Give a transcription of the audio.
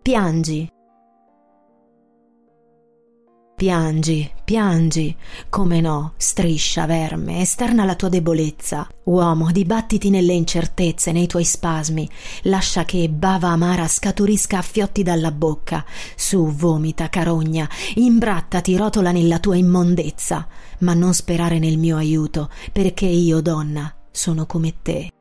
piangi. Piangi, piangi, come no, striscia, verme, esterna la tua debolezza. Uomo, dibattiti nelle incertezze, nei tuoi spasmi, lascia che bava amara scaturisca a fiotti dalla bocca. Su, vomita, carogna, imbrattati, rotola nella tua immondezza, ma non sperare nel mio aiuto, perché io, donna, sono come te.